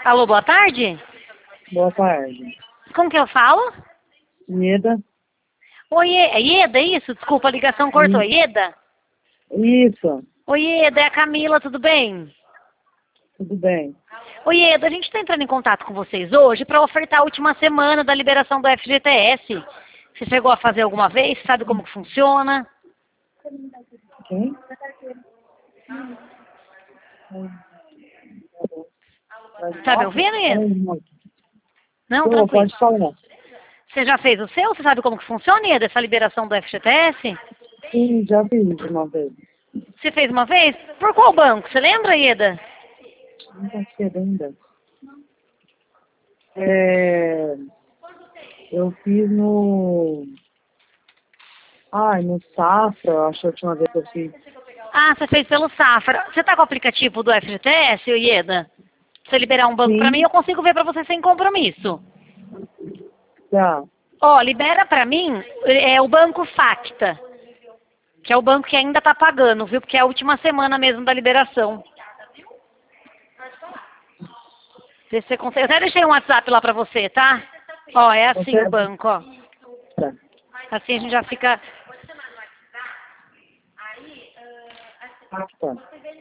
Alô, boa tarde? Boa tarde. Com que eu falo? Ieda? Oi, é Ieda, é isso? Desculpa, a ligação cortou. Ieda? Isso, Oi, Ieda, é a Camila, tudo bem? tudo bem. Oi, Ieda, a gente está entrando em contato com vocês hoje para ofertar a última semana da liberação do FGTS. Você chegou a fazer alguma vez? Sabe como que funciona? Quem? Tá me ouvindo, Ieda? Não, Tô, tranquilo. pode falar. Você já fez o seu? Você sabe como que funciona, Ieda, essa liberação do FGTS? Sim, já fiz uma vez. Você fez uma vez? Por qual banco? Você lembra, Ieda? Não tá cedo ainda. É, eu fiz no... no Safra, eu acho que a última vez que eu fiz. Ah, você fez pelo Safra. Você tá com o aplicativo do FGTS, Ieda? Se você liberar um banco pra mim, Sim, eu consigo ver pra você sem compromisso. tá. Ó, libera pra mim o banco Facta, que é o banco que ainda tá pagando, viu? Porque é a última semana mesmo da liberação. Vê se você consegue. Eu até deixei um WhatsApp lá pra você, tá? Ó, é assim Você... o banco, ó. Tá. Assim a gente já fica... Tá.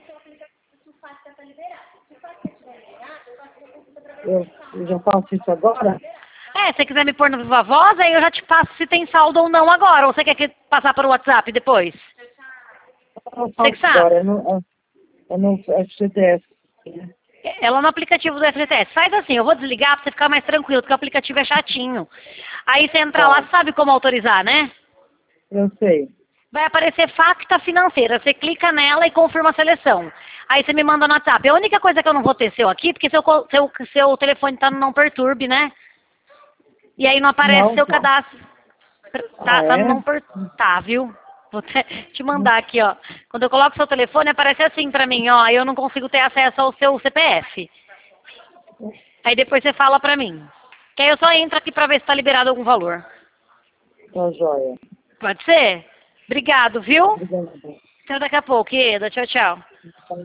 Eu já faço isso agora? É, se você quiser me pôr no Viva Voz, aí eu já te passo se tem saldo ou não agora. Ou você quer passar para o WhatsApp depois? Eu Você que faço sabe. agora, é no FGTS. Ela no aplicativo do FGTS. Faz assim, eu vou desligar pra você ficar mais tranquilo, porque o aplicativo é chatinho. Aí você entra lá, Tá, sabe como autorizar, né? eu sei. Vai aparecer Facta Financeira. Você clica nela e confirma a seleção. Aí você me manda no WhatsApp. A única coisa que eu não vou ter seu aqui, porque seu telefone tá no não perturbe, né? E aí não aparece Não, seu tá. cadastro. Ah, Tá no é? não perturbe. Tá, viu? Vou te mandar aqui, ó. Quando eu coloco seu telefone, aparece assim pra mim, ó. Aí eu não consigo ter acesso ao seu CPF. Aí depois você fala pra mim. Que aí eu só entro aqui pra ver se tá liberado algum valor. Tá joia. Pode ser? Obrigado, viu? Obrigada. Até daqui a pouco, Ieda. Tchau, tchau.